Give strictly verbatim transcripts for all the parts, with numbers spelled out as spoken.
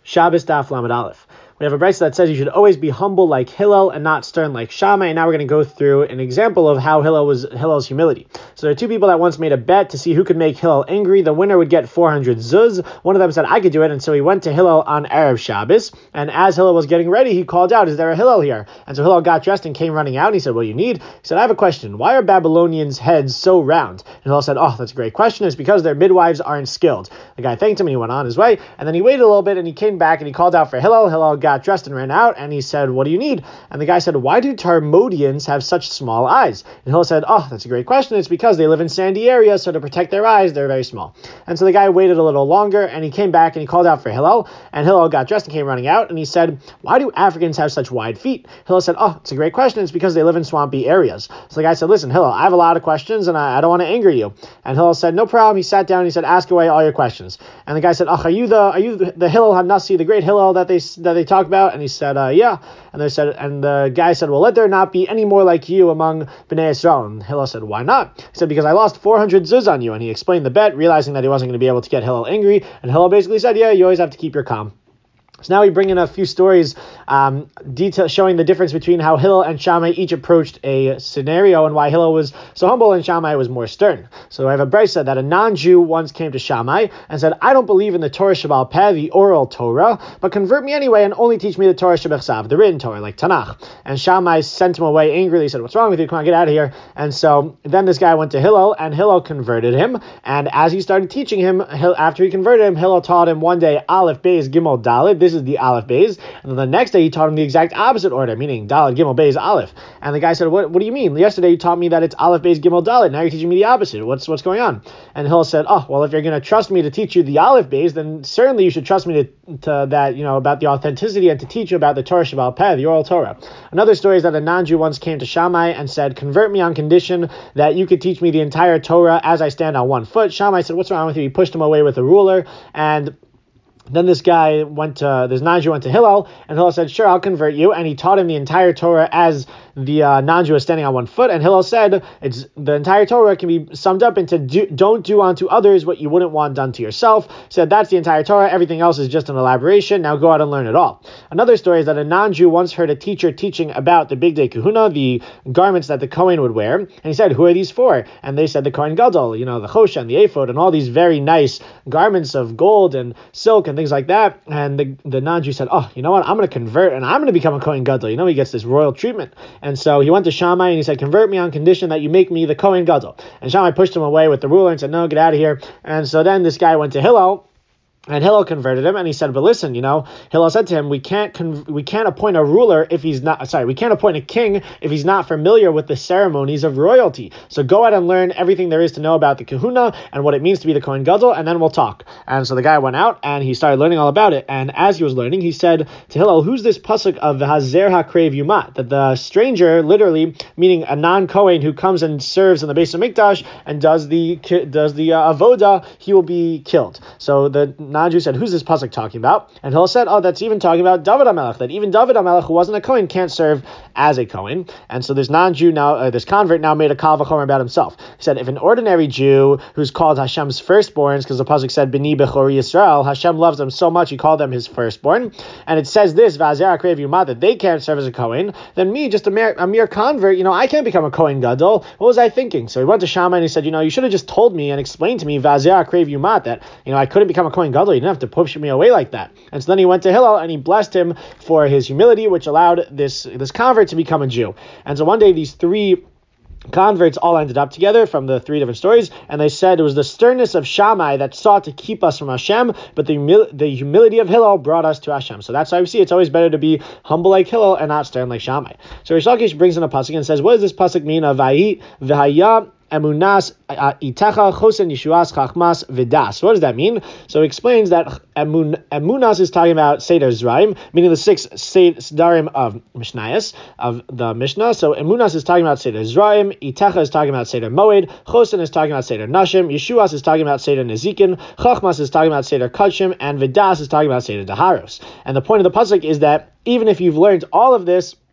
Shabbos Daf Lamed Aleph. We have a brayso that says you should always be humble like Hillel and not stern like Shammai. And now we're going to go through an example of how Hillel was Hillel's humility. So there are two people that once made a bet to see who could make Hillel angry. The winner would get four hundred zuz. One of them said, I could do it. And so he went to Hillel on Erev Shabbos. And as Hillel was getting ready, he called out, is there a Hillel here? And so Hillel got dressed and came running out. And he said, what do you need? He said, I have a question. Why are Babylonians' heads so round? And Hillel said, oh, that's a great question. It's because their midwives aren't skilled. The guy thanked him and he went on his way. And then he waited a little bit and he came back and he called out for Hillel. Hillel got dressed and ran out. And he said, what do you need? And the guy said, why do Tarmodians have such small eyes? And Hillel said, oh, that's a great question. It's because they live in sandy areas, so to protect their eyes, they're very small. And so the guy waited a little longer, and he came back and he called out for Hillel. And Hillel got dressed and came running out, and he said, why do Africans have such wide feet? Hillel said, oh, it's a great question. It's because they live in swampy areas. So the guy said, listen, Hillel, I have a lot of questions, and I, I don't want to anger you. And Hillel said, no problem. He sat down and he said, ask away all your questions. And the guy said, oh, are you the are you the, the Hillel HaNasi, the great Hillel that they that they talk about? And he said, uh, yeah. And they said, and the guy said, well, let there not be any more like you among Bnei Yisrael. And Hillel said, why not? He said, because I lost four hundred zuz on you. And he explained the bet, realizing that he wasn't going to be able to get Hillel angry. And Hillel basically said, yeah, you always have to keep your calm. So now we bring in a few stories um, detail, showing the difference between how Hillel and Shammai each approached a scenario and why Hillel was so humble and Shammai was more stern. So I have a brayso that a non-Jew once came to Shammai and said, I don't believe in the Torah Sheba'al Peh, the oral Torah, but convert me anyway and only teach me the Torah Shebechsav, the written Torah, like Tanakh. And Shammai sent him away angrily. He said, what's wrong with you? Come on, get out of here. And so then this guy went to Hillel and Hillel converted him. And as he started teaching him, after he converted him, Hillel taught him one day, Aleph, Beis, Gimel, Dalet. This is the Aleph, Beis. And then the next day he taught him the exact opposite order, meaning Dalet, Gimel, Beis, Aleph. And the guy said, what, what do you mean? Yesterday you taught me that it's Aleph, Beis, Gimel, Dalet. Now you're teaching me the opposite. What's what's going on? And Hillel said, oh, well, if you're going to trust me to teach you the Aleph, Beis, then certainly you should trust me to, to that, you know, about the authenticity and to teach you about the Torah Sheba'al Peh, the oral Torah. Another story is that a non-Jew once came to Shammai and said, convert me on condition that you could teach me the entire Torah as I stand on one foot. Shammai said, what's wrong with you? He pushed him away with a ruler, and then this guy went to, this non-Jew went to Hillel, and Hillel said, sure, I'll convert you. And he taught him the entire Torah as the uh, non-Jew was standing on one foot. And Hillel said, it's the entire Torah can be summed up into do, don't do unto others what you wouldn't want done to yourself. He said, that's the entire Torah. Everything else is just an elaboration. Now go out and learn it all. Another story is that a non-Jew once heard a teacher teaching about the Big Day Kahuna, the garments that the Kohen would wear. And he said, who are these for? And they said, the Kohen Gadol, you know, the Chosha and the ephod and all these very nice garments of gold and silk and things like that. And the, the non-Jew said, oh, you know what? I'm going to convert and I'm going to become a Kohen Gadol. You know, he gets this royal treatment. And so he went to Shammai and he said, convert me on condition that you make me the Kohen Gadol. And Shammai pushed him away with the ruler and said, no, get out of here. And so then this guy went to Hillel. And Hillel converted him, and he said, but listen, you know, Hillel said to him, we can't con- we can't appoint a ruler if he's not, sorry, we can't appoint a king if he's not familiar with the ceremonies of royalty. So go out and learn everything there is to know about the kahuna and what it means to be the Kohen Gadol, and then we'll talk. And so the guy went out, and he started learning all about it. And as he was learning, he said to Hillel, who's this pasuk of Hazer HaKrev Yumat? That the stranger, literally, meaning a non-Kohen who comes and serves in the Beis HaMikdash and does the, does the uh, avoda, he will be killed. So the non-Jew said, who's this pasuk talking about? And Hillel said, oh, that's even talking about David HaMelech, that even David HaMelech, who wasn't a Kohen, can't serve as a Kohen. And so this non-Jew now, uh, this convert now made a kal v'chomer about himself. He said, if an ordinary Jew who's called Hashem's firstborns, because the pasuk said, B'ni Bechori Yisrael, Hashem loves them so much, he called them his firstborn, and it says this, V'azer HaKrev Yumat, that they can't serve as a Kohen, then me, just a mere, a mere convert, you know, I can't become a Kohen Gadol. What was I thinking? So he went to Shammai and he said, you know, you should have just told me and explained to me, V'azer HaKrev Yumat, that, you know, I couldn't become a Kohen Gadol. You didn't have to push me away like that. And so then he went to Hillel and he blessed him for his humility, which allowed this, this convert to become a Jew. And so one day these three converts all ended up together from the three different stories, and they said it was the sternness of Shammai that sought to keep us from Hashem, but the, humil- the humility of Hillel brought us to Hashem. So that's why we see it's always better to be humble like Hillel and not stern like Shammai. So Rish Lakish brings in a pasuk and says, what does this pasuk mean of Vayi v'haya emunas itecha chosen yeshuas chachmas v'das? What does that mean? So he explains that emun, emunas is talking about Seder Zraim, meaning the six Sedarim of Mishnayos, of the Mishnah. So emunas is talking about Seder Zraim, itecha is talking about Seder Moed, chosen is talking about Seder Nashim, yeshuas is talking about Seder Nezikin, chachmas is talking about Seder Kachim, and v'das is talking about Seder Daharos. And the point of the pasuk is that even if you've learned all of this,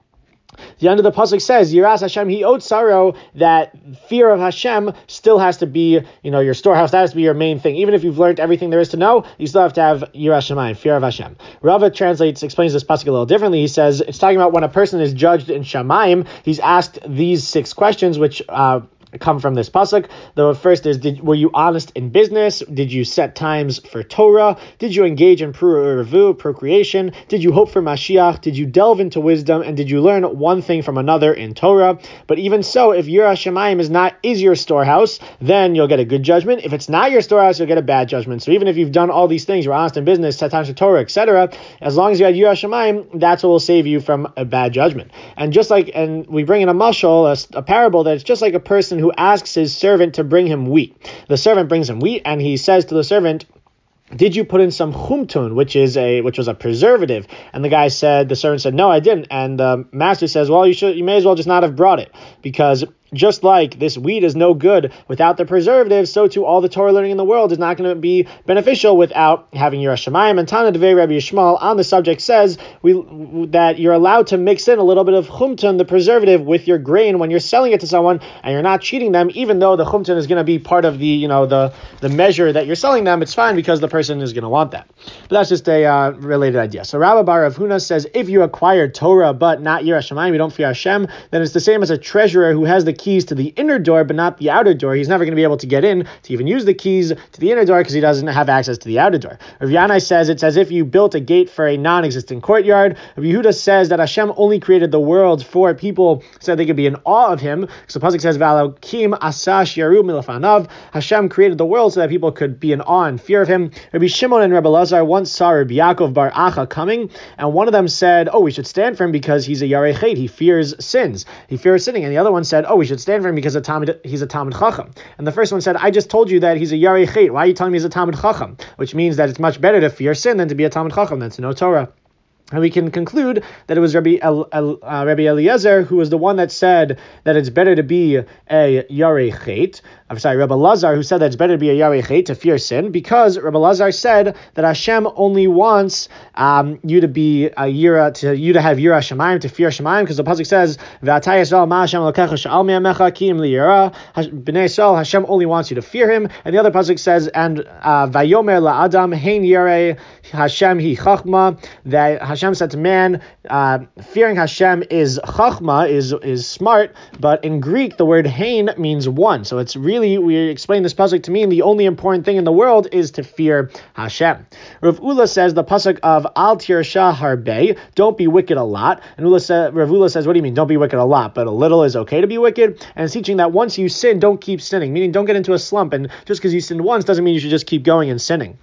The end of the pasuk says, Yiras Hashem hi otsaro, that fear of Hashem still has to be, you know, your storehouse. That has to be your main thing. Even if you've learned everything there is to know, you still have to have Yiras Shamayim, fear of Hashem. Rava translates, explains this pasuk a little differently. He says, it's talking about when a person is judged in Shamayim, he's asked these six questions, which uh, come from this pasuk. The first is, did, were you honest in business? Did you set times for Torah? Did you engage in prurevu, procreation? Did you hope for Mashiach? Did you delve into wisdom? And did you learn one thing from another in Torah? But even so, if Yiras Shamayim is not is your storehouse, then you'll get a good judgment. If it's not your storehouse, you'll get a bad judgment. So even if you've done all these things, you're honest in business, set times for Torah, et cetera, as long as you had Yiras Shamayim, that's what will save you from a bad judgment. And just like, and we bring in a mashal, a, a parable, that it's just like a person who asks his servant to bring him wheat. The servant brings him wheat, and he says to the servant, did you put in some chumtun, which is a which was a preservative? And the guy said, the servant said, no, I didn't. And the master says, well, you should, you may as well just not have brought it, because just like this wheat is no good without the preservative, so too all the Torah learning in the world is not going to be beneficial without having Yiras Shamayim. And Tana Devei Rabbi Yishmael on the subject says we that you're allowed to mix in a little bit of chumtun, the preservative, with your grain when you're selling it to someone, and you're not cheating them, even though the chumtun is going to be part of the, you know, the the measure that you're selling them. It's fine because the person is going to want that. But that's just a uh, related idea. So Rabbi Bar Rav Huna says, if you acquire Torah but not Yiras Shamayim, you don't fear Hashem, then it's the same as a treasurer who has the keys to the inner door but not the outer door. He's never going to be able to get in to even use the keys to the inner door because he doesn't have access to the outer door. Rav Yanai says it's as if you built a gate for a non-existent courtyard. Rav Yehuda says that Hashem only created the world for people so they could be in awe of him. So the pasuk says, V'alokim asash yaru milafanav. Hashem created the world so that people could be in awe and fear of him. Rabbi Shimon and Rabbi Lazar once saw Rabbi Yaakov bar Acha coming, and one of them said, oh, we should stand for him because he's a yarei chet, he fears sins, he fears sinning. And the other one said, oh, we should stand for him because a Talmud, he's a Talmud Chacham. And the first one said, I just told you that he's a Yarei Chet. Why are you telling me he's a Talmud Chacham? Which means that it's much better to fear sin than to be a Talmud Chacham, than to know Torah. And we can conclude that it was Rabbi, El, El, uh, Rabbi Eliezer who was the one that said that it's better to be a Yarei Chet. I'm sorry, Rabbi Lazar, who said that it's better to be a Yarei Chet, to fear sin, because Rabbi Lazar said that Hashem only wants um, you to be a Yira, to you to have Yiras Shamayim, to fear Shamayim, because the pasuk says, "V'atay Yisrael ma Hashem lokecha she'al me'amecha ki im liyira." Bnei Yisrael, Hashem only wants you to fear Him, and the other pasuk says, "And Vayomer la'adam hein yarei Hashem hi chachma," that Hashem said to man, uh, fearing Hashem is chachma, is is smart, but in Greek the word hein means one, so it's really, we explain this pasuk to mean the only important thing in the world is to fear Hashem. Rav Ula says the pasuk of Al Tirsha Harbe, don't be wicked a lot. And Ula sa, Rav Ula says, what do you mean? Don't be wicked a lot, but a little is okay to be wicked. And it's teaching that once you sin, don't keep sinning, meaning don't get into a slump. And just because you sinned once doesn't mean you should just keep going and sinning.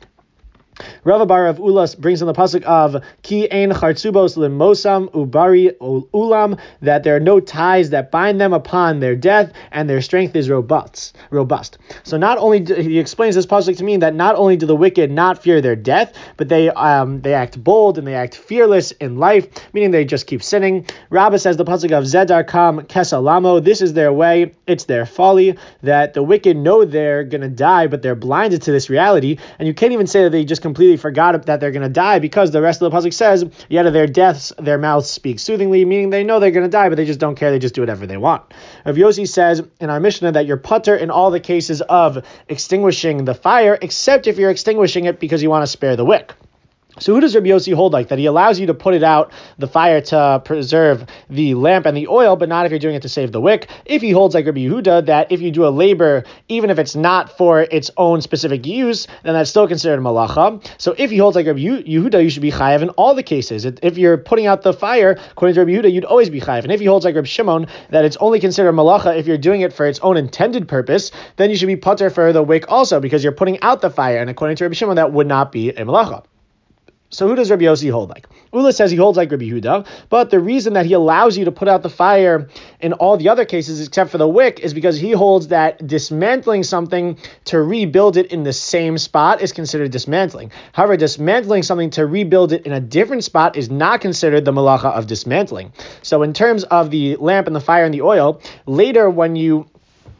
Rav Bar Rav Ulas brings in the pasuk of Ki ein chartzubos limosam ubari ulam, that there are no ties that bind them upon their death, and their strength is robust. Robust. So not only do, he explains this pasuk to mean that not only do the wicked not fear their death, but they um they act bold and they act fearless in life, meaning they just keep sinning. Rabbah says the pasuk of Zedar Kam Kesalamo, this is their way, it's their folly, that the wicked know they're gonna die, but they're blinded to this reality, and you can't even say that they just completely forgot that they're going to die, because the rest of the pasuk says, yet of their deaths their mouths speak soothingly, meaning they know they're going to die, but they just don't care, they just do whatever they want. Rav Yossi says in our Mishnah that you're putter in all the cases of extinguishing the fire, except if you're extinguishing it because you want to spare the wick. So who does Rabbi Yossi hold like? That he allows you to put it out, the fire, to preserve the lamp and the oil, but not if you're doing it to save the wick. If he holds like Rabbi Yehuda, that if you do a labor, even if it's not for its own specific use, then that's still considered malacha. So if he holds like Rabbi Yehuda, you should be chayav in all the cases. If you're putting out the fire, according to Rabbi Yehuda, you'd always be chayav. And if he holds like Rabbi Shimon, that it's only considered malacha if you're doing it for its own intended purpose, then you should be putter for the wick also, because you're putting out the fire. And according to Rabbi Shimon, that would not be a malacha. So who does Rabbi Yossi hold like? Ula says he holds like Rabbi Yehuda, but the reason that he allows you to put out the fire in all the other cases except for the wick is because he holds that dismantling something to rebuild it in the same spot is considered dismantling. However, dismantling something to rebuild it in a different spot is not considered the malacha of dismantling. So in terms of the lamp and the fire and the oil, later when you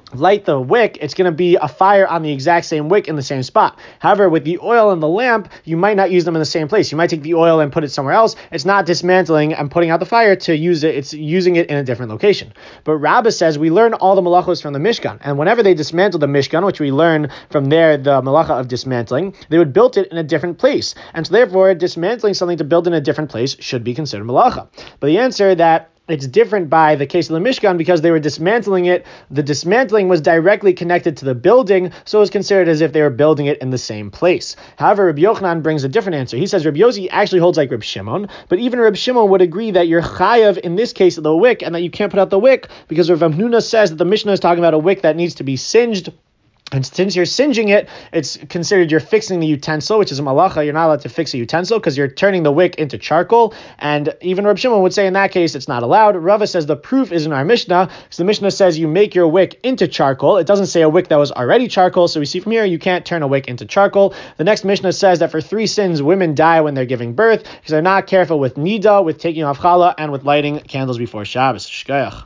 light the wick, it's going to be a fire on the exact same wick in the same spot. However, with the oil and the lamp, you might not use them in the same place. You might take the oil and put it somewhere else. It's not dismantling and putting out the fire to use it. It's using it in a different location. But Rabbah says we learn all the malachos from the Mishkan. And whenever they dismantled the Mishkan, which we learn from there, the malacha of dismantling, they would build it in a different place. And so therefore, dismantling something to build in a different place should be considered malacha. But the answer that it's different by the case of the Mishkan because they were dismantling it. The dismantling was directly connected to the building, so it was considered as if they were building it in the same place. However, Rabbi Yochanan brings a different answer. He says Rabbi Yossi actually holds like Rabbi Shimon, but even Rabbi Shimon would agree that you're chayav in this case of the wick and that you can't put out the wick because Rav Hamnuna says that the Mishnah is talking about a wick that needs to be singed. And since you're singeing it, it's considered you're fixing the utensil, which is a malacha. You're not allowed to fix a utensil because you're turning the wick into charcoal. And even Reb Shimon would say in that case, it's not allowed. Rava says the proof is in our Mishnah. Because the Mishnah says you make your wick into charcoal. It doesn't say a wick that was already charcoal. So we see from here, you can't turn a wick into charcoal. The next Mishnah says that for three sins, women die when they're giving birth because they're not careful with nida, with taking off challah, and with lighting candles before Shabbos. Shkoyach.